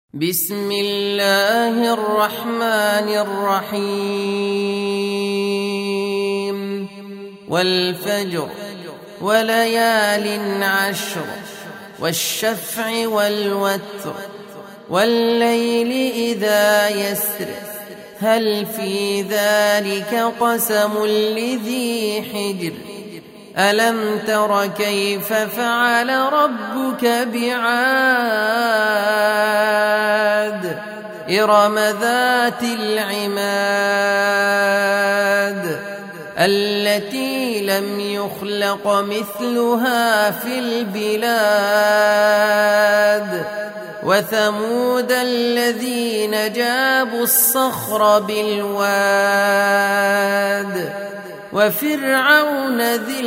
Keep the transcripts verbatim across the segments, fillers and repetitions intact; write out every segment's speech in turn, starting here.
بسم الله الرحمن الرحيم والفجر وليال عشر والشفع والوتر والليل إذا يسر هل في ذلك قسم لذي حجر ألم تر كيف فعل ربك بعاد إرم ذات العماد التي لم يخلق مثلها في البلاد وثمود الذين جابوا الصخر بالواد وفرعون ذي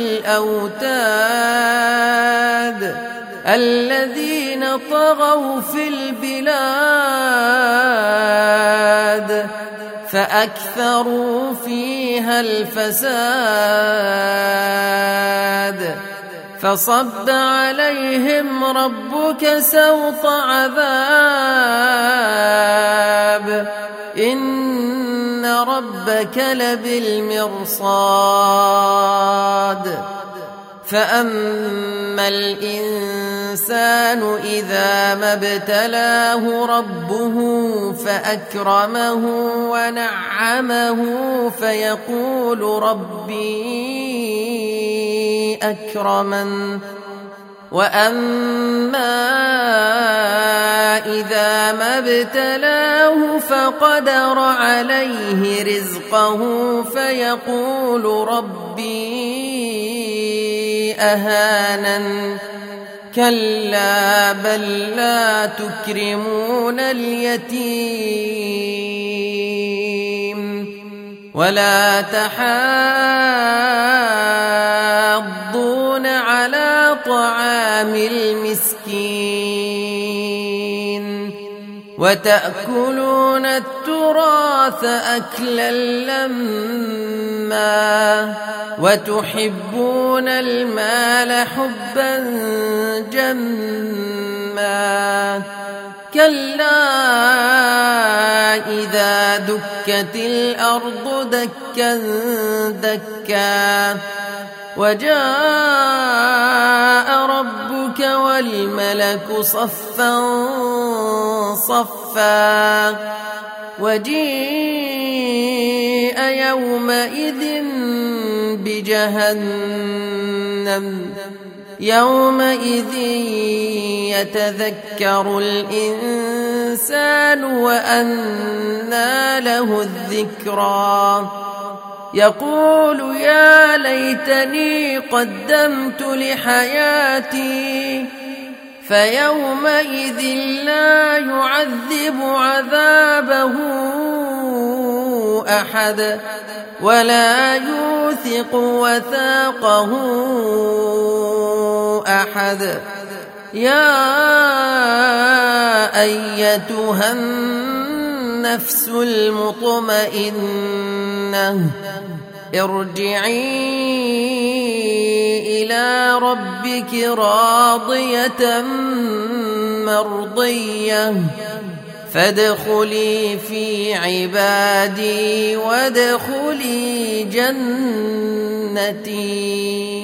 الأوتاد الذين طغوا في البلاد فأكثروا فيها الفساد فصب عليهم ربك سوط عذاب إن ربك لبالمرصاد فأما الإنسان إذا ما ابتلاه ربه فأكرمه ونعمه فيقول ربي أكرمن وأما إذا ما ابتلاه فقدر عليه رزقه فيقول ربي أهانن كلا بل لا تكرمون اليتيم ولا تحاضون على طعام المسكين وتأكلون التراث أكلا لما وتحبون المال حبا جما كلا إذا دكت الأرض دكا دكا وجاء ربك والملك صفا صفا وجيء يومئذ بجهنم يومئذ يتذكر الإنسان وأنى له الذكرى يقول يا ليتني قدمت لحياتي فيومئذ لا يعذب عذابه أحد ولا يوثق وثاقه أحد يا أيتها النفس المطمئنة ارجعي إلى ربك راضية مرضية فادخلي في عبادي وادخلي جنتي.